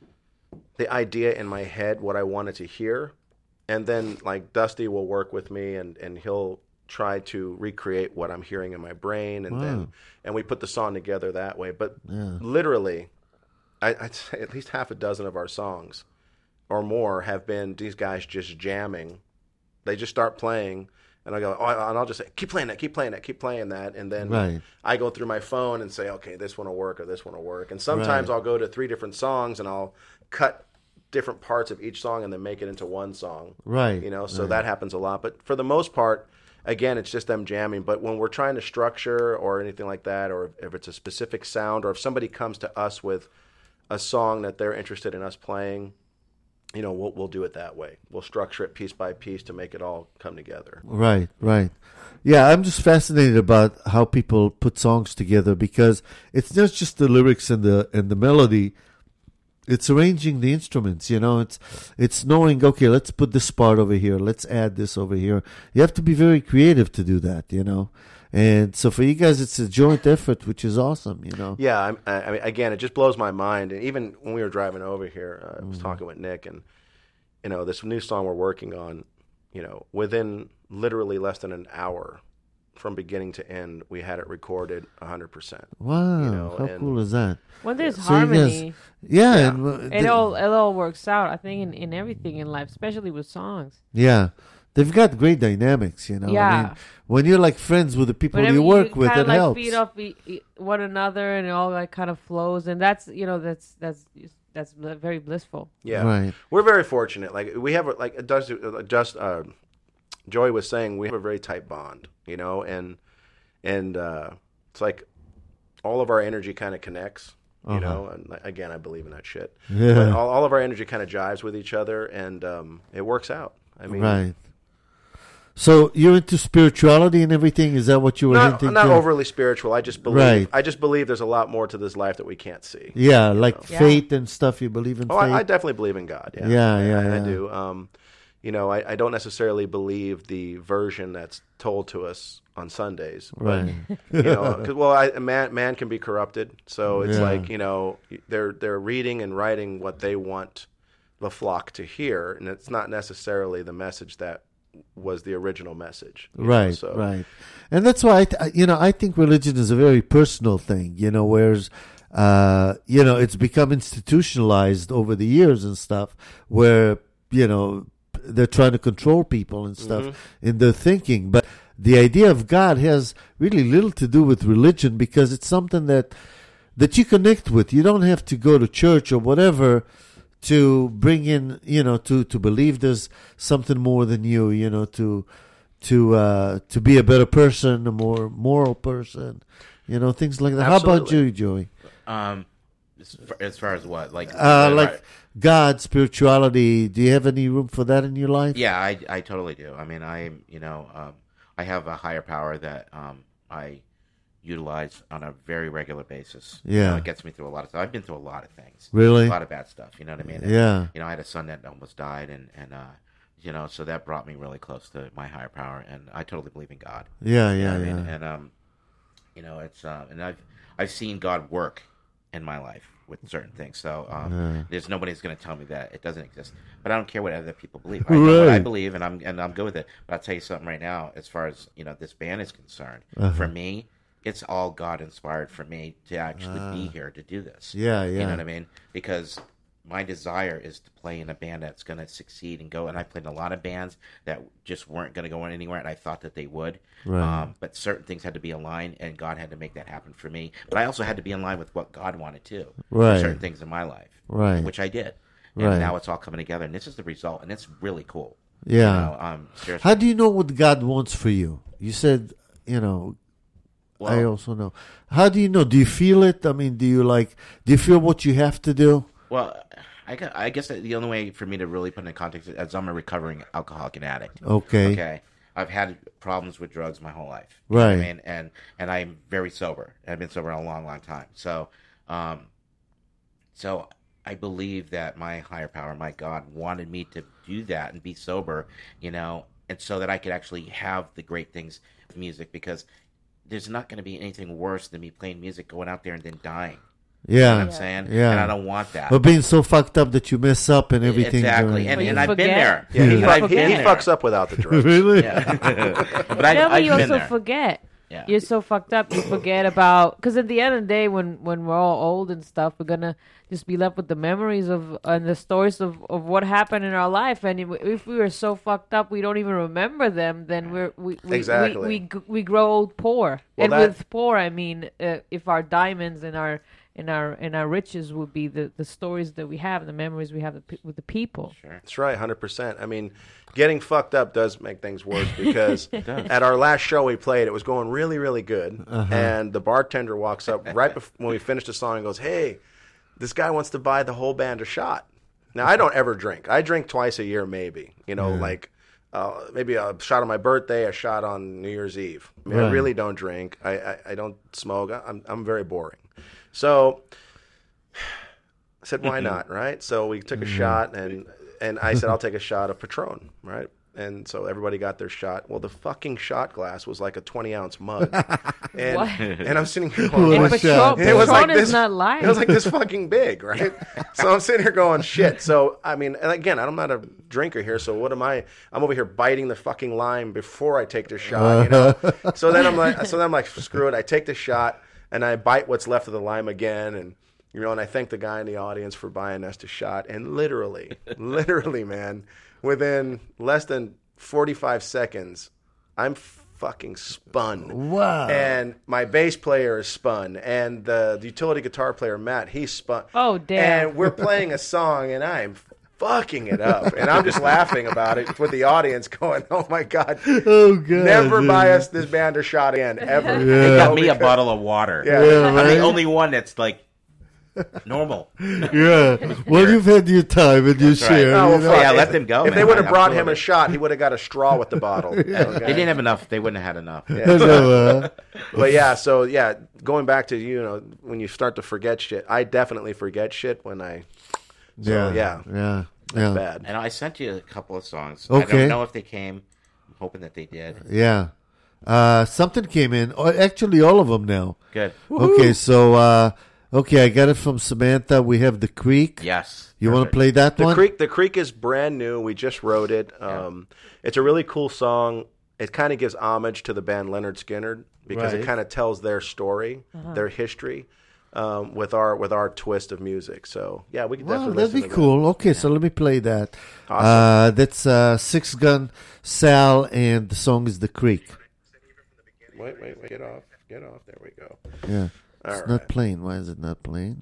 the idea in my head what I wanted to hear, and then like Dusty will work with me and, and he'll try to recreate what I'm hearing in my brain, and Wow. then and we put the song together that way. But Yeah. literally, I, I'd say at least half a dozen of our songs or more have been these guys just jamming. They just start playing, and I go, oh, and I'll just say, keep playing that, keep playing that, keep playing that, and then Right. I go through my phone and say, okay, this one will work or this one will work. And sometimes Right. I'll go to three different songs and I'll cut different parts of each song and then make it into one song. Right. You know, so right. that happens a lot. But for the most part, again, it's just them jamming. But when we're trying to structure or anything like that, or if it's a specific sound, or if somebody comes to us with a song that they're interested in us playing, you know, we'll we'll do it that way. We'll structure it piece by piece to make it all come together. Right, right. Yeah, I'm just fascinated about how people put songs together, because it's not just the lyrics and the and the melody. It's arranging the instruments, you know. It's it's knowing, okay, let's put this part over here, let's add this over here. You have to be very creative to do that, you know. And so for you guys, it's a joint effort, which is awesome, you know. Yeah, I'm, I I mean, again, it just blows my mind. And even when we were driving over here, uh, I was Mm-hmm. talking with Nick, and you know, this new song we're working on, you know, within literally less than an hour, from beginning to end, we had it recorded one hundred percent. Wow, You know, how and- cool is that? When there's So you harmony, guys- yeah, Yeah. and, uh, it the- all it all works out. I think in, in everything in life, especially with songs. yeah. They've got great dynamics, you know. I Yeah. mean, when you're like friends with the people Whenever you work with, kinda it like helps. feed off e- e- one another, and it all like kind of flows, and that's you know that's that's that's bl- very blissful. Yeah, Right. we're very fortunate. Like we have, a- like just just uh, Joey was saying, we have a very tight bond, you know, and and uh, it's like all of our energy kind of connects, you Uh-huh. know. And like, again, I believe in that shit. Yeah. But all, all of our energy kind of jives with each other, and um, it works out. I mean, Right. So you're into spirituality and everything? Is that what you were not, hinting not to? overly spiritual. I just believe. Right. I just believe there's a lot more to this life that we can't see. Yeah, like Yeah. faith and stuff. You believe in Oh, faith? I, I definitely believe in God. Yeah, Yeah, I- yeah, I, I yeah. do. Um, you know, I, I don't necessarily believe the version that's told to us on Sundays. But, Right. You know, 'cause, well, I, man, man can be corrupted, so it's Yeah. like, you know, they're they're reading and writing what they want the flock to hear, and it's not necessarily the message that was the original message. you know, Right, so. right. And that's why, I th- I- you know, I think religion is a very personal thing, you know, whereas, uh, you know, it's become institutionalized over the years and stuff where, you know, they're trying to control people and stuff Mm-hmm. in their thinking. But the idea of God has really little to do with religion, because it's something that, that you connect with. You don't have to go to church or whatever to bring in, you know, to, to believe there's something more than you, you know, to to uh, to be a better person, a more moral person, you know, things like that. How about Absolutely. you, Joey? Um, as far, as far as what, like, Uh, what- like God, spirituality. Do you have any room for that in your life? yeah, I, I totally do. I mean, I, you know, um, I have a higher power that um, I utilize on a very regular basis. You Yeah. know, it gets me through a lot of stuff. I've been through a lot of things. Really? A lot of bad stuff. You know what I mean? And, Yeah. You know, I had a son that almost died, and and uh, you know, so that brought me really close to my higher power, and I totally believe in God. Yeah, You know yeah, what I yeah. mean? And um, you know, it's uh, and I've I've seen God work in my life with certain things. So um, there's nobody that's going to tell me that it doesn't exist. But I don't care what other people believe. I know what I Right. believe, and I'm and I'm good with it. But I'll tell you something right now, as far as you know, this band is concerned. Uh-huh. For me, it's all God inspired for me to actually be here to do this. Ah. Yeah, You yeah. know what I mean? Because my desire is to play in a band that's going to succeed and go. And I played in a lot of bands that just weren't going to go anywhere, and I thought that they would. Right. Um, but certain things had to be aligned, and God had to make that happen for me. But I also had to be in line with what God wanted too. for Right. certain things in my life. Right. Which I did. And Right. now it's all coming together, and this is the result, and it's really cool. Yeah. You know, um, seriously. How do you know what God wants for you? You said, you know, Well, I also know. How do you know? Do you feel it? I mean, do you like, do you feel what you have to do? Well, I guess, I guess that the only way for me to really put it in context is I'm a recovering alcoholic and addict. Okay. Okay. I've had problems with drugs my whole life. You know Right. what I mean, and and I'm very sober. I've been sober a long, long time. So, um, so I believe that my higher power, my God, wanted me to do that and be sober, you know, and so that I could actually have the great things with music, because there's not going to be anything worse than me playing music, going out there and then dying. You know Yeah. what I'm saying? Yeah. And I don't want that. But being so fucked up that you mess up and everything. Exactly. during- And, But you and I've been forget. there. Yeah, he, And fuck- I've he, been he there. fucks up without the drugs. really? Yeah. but I, No, but I've you been also there. forget. Yeah. You're so fucked up. You forget about, because at the end of the day, when when we're all old and stuff, we're gonna just be left with the memories of and the stories of, of what happened in our life. And if, if we were so fucked up, we don't even remember them. Then we're we we Exactly. we, we, g- we grow old poor. Well, and that- with poor, I mean, uh, if our diamonds and our and our and our riches would be the, the stories that we have, the memories we have the pe- with the people. That's right, one hundred percent. I mean, getting fucked up does make things worse because at our last show we played, it was going really, really good. And the bartender walks up right before, when we finished the song and goes, "Hey, this guy wants to buy the whole band a shot." Now, I don't ever drink. I drink twice a year maybe, you know, like uh, maybe a shot on my birthday, a shot on New Year's Eve. I mean, I Right. really don't drink. I, I, I don't smoke. I- I'm, I'm very boring. So I said, why not, right? So we took a shot, and and I said, I'll take a shot of Patron, right? And so everybody got their shot. Well, the fucking shot glass was like a twenty-ounce mug. And, What? and I'm sitting here going, And What what? shot? Patron, It was like Patron is this. not life. It was like this fucking big, right? So I'm sitting here going, shit. So, I mean, and again, I'm not a drinker here, so what am I? I'm over here biting the fucking lime before I take the shot, you know? So then I'm like, so then I'm like, screw it. I take the shot, and I bite what's left of the lime again, and you know, and I thank the guy in the audience for buying us the shot. And literally, literally, man, within less than forty-five seconds, I'm fucking spun. Wow. And my bass player is spun, and the, the utility guitar player Matt, he's spun. Oh, damn. And we're playing a song, and I'm fucking it up, and I'm just laughing about it with the audience, going, "Oh my god, Oh, God. never dude. buy us this band a shot again, ever." They Yeah. got me a bottle of water. Yeah. Yeah, I'm right? the only one that's like normal. Yeah. Well, you've had your time and your That's right. share. Oh, you well, know? fuck. Yeah, If- let them go, If man. they would have I'm brought cool him with a it. shot, he would have got a straw with the bottle. They didn't have enough. They wouldn't have had enough. I know, uh, But yeah, so yeah, going back to, you know, when you start to forget shit, I definitely forget shit when I. So, yeah. yeah. Yeah. Yeah. Bad. And I sent you a couple of songs. I Okay. don't know if they came. I'm hoping that they did. Yeah. Uh, something came in. Oh, actually, all of them now. Good. Okay, so uh, okay, I got it from Samantha. We have the Creek. Yes. You want to Perfect. play that The one? Creek, the Creek is brand new. We just wrote it. Um, It's a really cool song. It kind of gives homage to the band Leonard Skinner because Right. it kind of tells their story, their history, um, with our with our twist of music. So yeah, we could Well, definitely. that'd be listen to cool. Okay, so let me play that. Awesome. Uh, that's uh, Six Gun Sal, and the song is The Creek. That. Wait, wait, wait! Get off! Get off! There we go. Yeah. All It's right. not playing. Why is it not playing?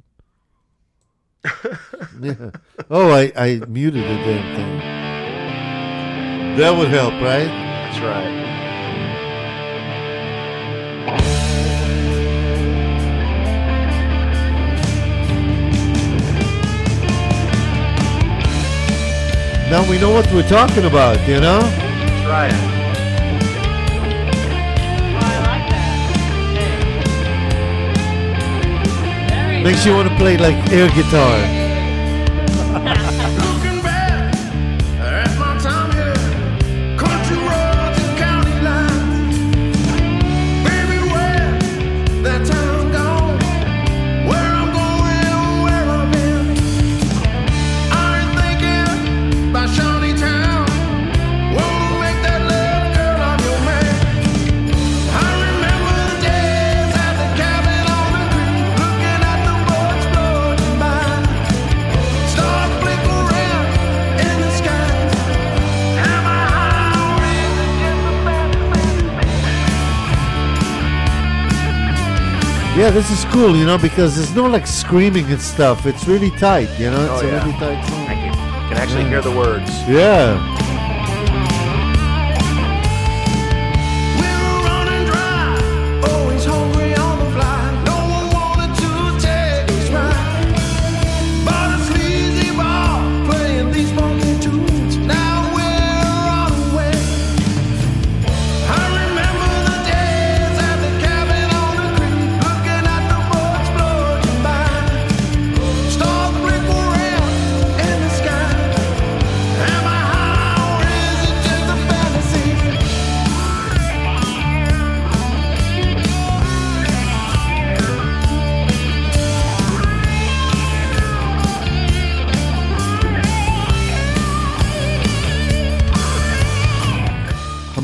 Yeah. Oh, I, I muted the damn thing. That would help, right? That's right. Now we know what we're talking about, you know? That's right. I like that. Very Makes you want to play like air guitar. Looking back at my time here, country roads and county lines. Baby, where that time gone? Where I'm going, where I've been. I ain't thinking about Shawnee Town. Wanna make that love, girl, I'm your man. I remember the days at the cabin on the creek, looking at the boats floating by. Stars flicker around in the sky. Am I high or is it just a fantasy? Yeah, this is cool, you know, because there's no like screaming and stuff. It's really tight, you know? It's Oh, a yeah. really tight song. Thank you. You can actually hear the words. Yeah.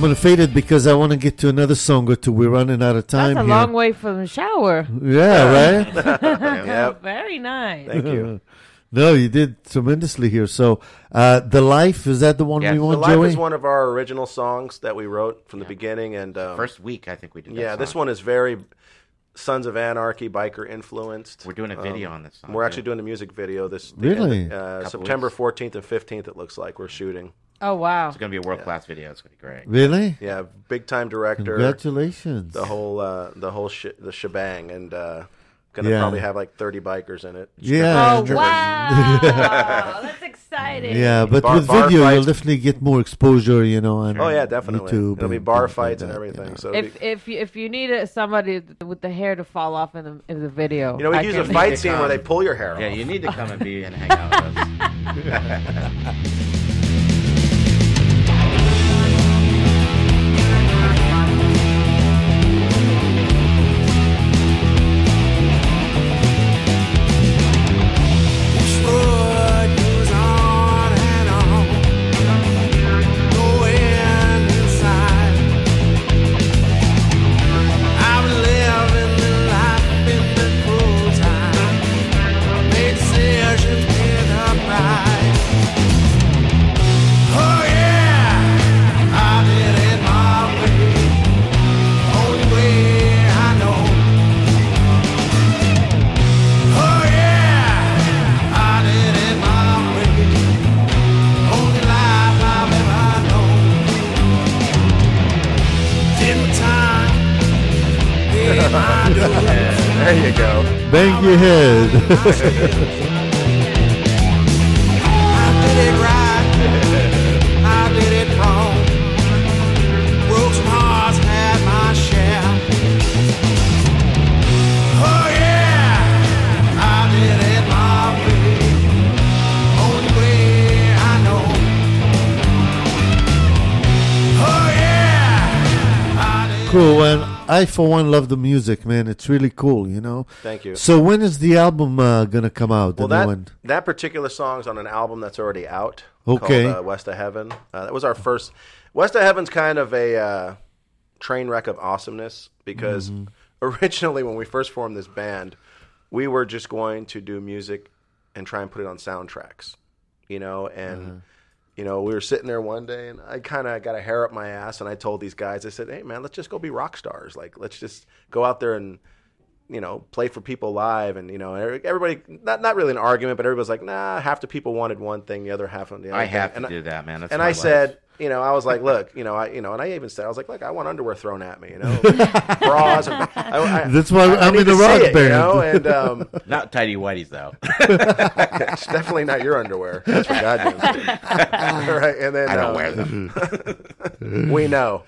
going to fade it because I want to get to another song or two. We're running out of time That's a here. long way from the shower. Yeah, right? Yep. Very nice. Thank you. No, you did tremendously here. So, uh, The Life, is that the one Yeah, we The The want, Life Joey? is one of our original songs that we wrote from the beginning, and um, First week, I think we did. That yeah, this song. one is very Sons of Anarchy biker influenced. We're doing a video on this song, We're actually too. doing a music video this the Really? end of- uh, Couple September weeks. fourteenth and fifteenth. It looks like we're shooting. Oh, wow. It's going to be a world class video. It's going to be great. Really? Yeah, big time director. Congratulations. The whole uh, the whole sh- the shebang, and uh, gonna Yeah. probably have like thirty bikers in it. Yeah. Oh, wow. That's exciting. Yeah, but Bar- with bar video, you'll fights. definitely get more exposure, you know, on Oh yeah, definitely. YouTube. It'll be and bar things like fights and that, everything. you know. So it'll If be- if you, if you need uh, somebody with the hair to fall off in the in the video, you know, we I use a can- fight scene where they pull your hair Yeah, off. you need to come and be and hang out with us. This road goes on and on, no end in sight. I've been living the life in the cruel time, made decisions, paid the price. Oh yeah, I did it my way, only way I know. Oh yeah, I did it my way, only life I've ever known. Did my time, paid my dues. There you go. Bang your head. I did it right, I did it wrong. Broke some hearts, had my share. Oh yeah, I did it my way, only way I know. Oh yeah, I did. Cool, and I, for one, love the music, man. It's really cool, you know? Thank you. So when is the album uh, going to come out? The Well, new that one? that particular song's on an album that's already out. Okay. Called, uh, West of Heaven. Uh, that was our first. West of Heaven's kind of a uh, train wreck of awesomeness because Mm-hmm. originally when we first formed this band, we were just going to do music and try and put it on soundtracks, you know, and. Uh-huh. You know, we were sitting there one day, and I kind of got a hair up my ass, and I told these guys, I said, "Hey, man, let's just go be rock stars. Like, let's just go out there and, you know, play for people live." And you know, everybody, not not really an argument, but everybody was like, "Nah." Half the people wanted one thing, the other half on the other. I thing. have to and do that, man. That's and my I life. said, you know, I was like, "Look, you know, I, you know," and I even said, I was like, "Look, I want underwear thrown at me, you know, bras." And, I, I, That's why I- I I'm need in a to see rock it, band. you know, and um, Not tidy whities, though. it's definitely not your underwear. That's for goddamn sake. Right, and then I don't uh, wear them. we know.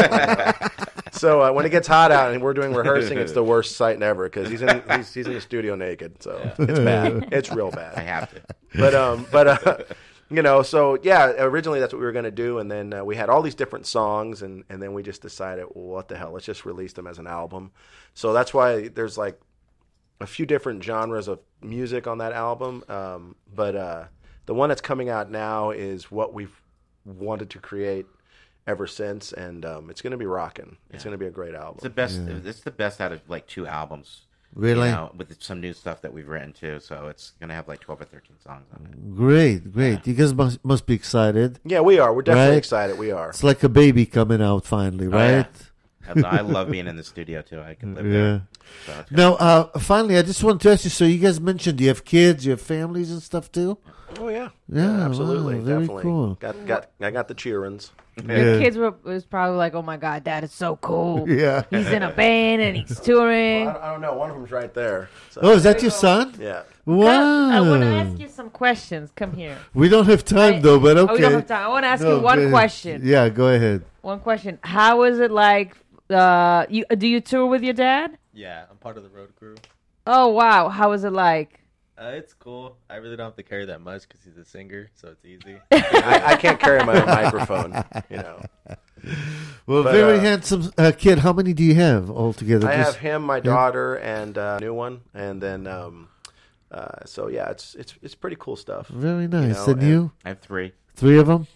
So uh, when it gets hot out and we're doing rehearsing, it's the worst sight ever because he's in he's, he's in the studio naked. So it's bad. It's real bad. I have to. But um, but uh, you know, so yeah, originally that's what we were gonna do, and then uh, we had all these different songs, and and then we just decided, well, what the hell, let's just release them as an album. So that's why there's like a few different genres of music on that album. Um, but uh, the one that's coming out now is what we've wanted to create ever since, and um, it's going to be rocking. It's going to be a great album. It's the best. It's the best out of like two albums. Really? You know, with some new stuff that we've written too. So it's gonna have like twelve or thirteen songs on it. Great, great. You guys must, must be excited. Yeah, we are. We're definitely Right? excited. We are. It's like a baby coming out finally, Oh, yeah. right? I love being in the studio too. I can live Yeah. there. So it's Now, uh, finally, I just want to ask you. So, you guys mentioned you have kids, you have families and stuff too. Oh yeah, Yeah, absolutely, wow, very definitely. cool. Got got I got the cheerins. Your Yeah. kids were was probably like, "Oh my god, Dad is so cool. Yeah. He's in a band and he's touring." I don't, I don't know. One of them's right there. So, Oh, is that your son? yeah. Wow. I want to ask you some questions. Come here. We don't have time I- though, but okay. Oh, we don't have time. I want to ask No, you one go ahead. question. Yeah, go ahead. One question. How is it like? Uh, you do you tour with your dad? Yeah, I'm part of the road crew. Oh wow, how is it like? Uh, it's cool. I really don't have to carry that much because he's a singer, so it's easy. I, I can't carry my own microphone. You know. Well, But, very uh, handsome uh, kid. How many do you have altogether? I Just- have him, my daughter, and uh, a new one, and then um, uh, so yeah, it's it's it's pretty cool stuff. Very nice. know, and and- you? I have three. Three of them? Yeah.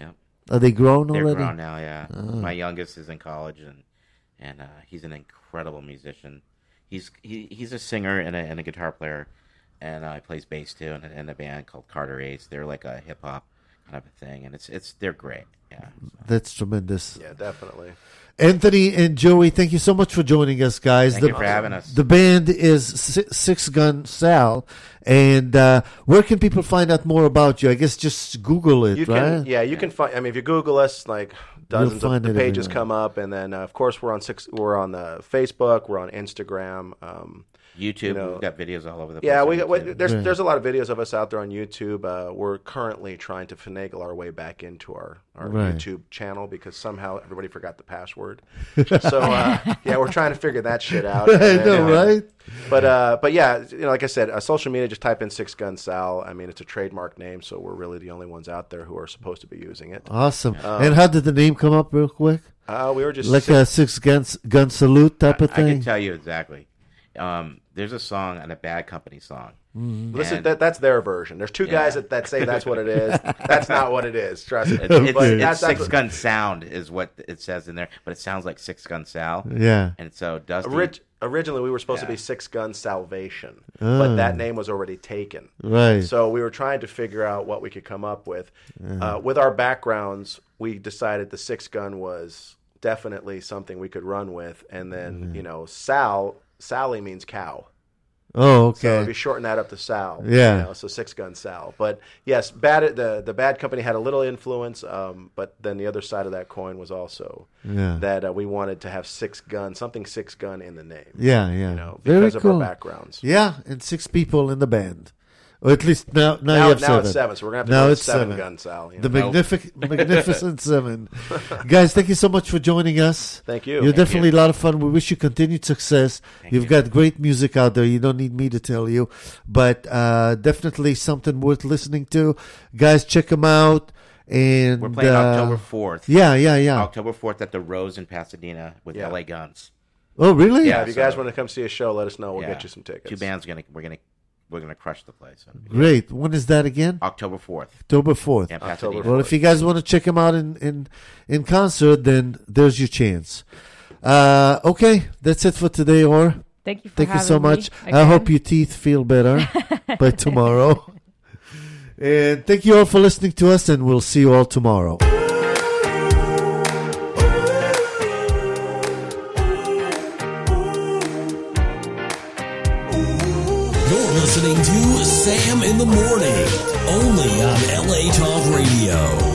Are they grown They're already? grown now, yeah. Oh. My youngest is in college, and and uh, he's an incredible musician. He's he, he's a singer and a, and a guitar player, and uh, he plays bass too in a, in a band called Carter Ace. They're like a hip hop kind of a thing, and it's it's they're great. Yeah, That's tremendous. Yeah, definitely. Anthony and Joey, thank you so much for joining us, guys. Thank you for having us. The band is Si- Six Gun Sal, and uh, where can people find out more about you? I guess just Google it, You right? can, yeah, you can find. I mean, if you Google us, like dozens find of it the pages everywhere. come up, and then uh, of course we're on six. We're on the Facebook. We're on Instagram. Um, YouTube, you know, we've got videos all over the place. Yeah, on we, we YouTube. there's Right. there's a lot of videos of us out there on YouTube. Uh, we're currently trying to finagle our way back into our, our Right. YouTube channel because somehow everybody forgot the password. So uh, yeah, we're trying to figure that shit out. I And then, know, uh, right? But uh, but yeah, you know, like I said, uh, social media. Just type in Six Gun Sal. I mean, it's a trademark name, so we're really the only ones out there who are supposed to be using it. Awesome. and how did the name come up, real quick? Uh, we were just Like a six gun gun salute type of I thing. can tell you exactly. Um, there's a song on a Bad Company song. Listen, And that, that's their version. There's two guys Yeah. that, that say that's what it is. That's not what it is. Trust me. It's, it's, But it's that's- that's Six what- Gun Sound is what it says in there, but it sounds like Six Gun Sal. Yeah. And so Dusty, Orig- originally, we were supposed to Yeah. be Six Gun Salvation, Ah. but that name was already taken. Right. So we were trying to figure out what we could come up with. Uh, with our backgrounds, we decided the Six Gun was definitely something we could run with, and then you know, Sal Sally means cow. Oh, So if okay. you shorten that up to Sal, Yeah. you know, so Six Gun Sal. But yes, bad the the Bad Company had a little influence, um, but then the other side of that coin was also Yeah. that uh, we wanted to have six gun, something six gun in the name. Yeah, yeah. You know, Very because of cool. our backgrounds. Yeah, and six people in the band. Or at least now, now, Now, you have now seven. it's seven, so we're gonna have to Now go with it's seven, seven. gun Sal. You The know? magnific- magnificent seven. Guys, thank you so much for joining us. Thank you. You're Thank definitely a lot of fun. We wish you continued success. You've got great music out there. You don't need me to tell you. But uh, definitely something worth listening to. Guys, check them out. And we're playing uh, October fourth. Yeah, yeah, yeah. October fourth at the Rose in Pasadena with Yeah. L A Guns. Oh, really? Yeah, if you guys so- want to come see a show, let us know. We'll Yeah. get you some tickets. Two bands gonna we're gonna we're gonna crush the place. Great. When is that again? October fourth. October fourth. Yeah, October Pasadena. Well, if you guys want to check him out in, in, in concert, then there's your chance. Uh, okay, that's it for today, Or. Thank you for Thank you having so me much. I again. hope your teeth feel better by tomorrow. And thank you all for listening to us, and we'll see you all tomorrow. You're listening to Sam in the Morning, only on L A Talk Radio.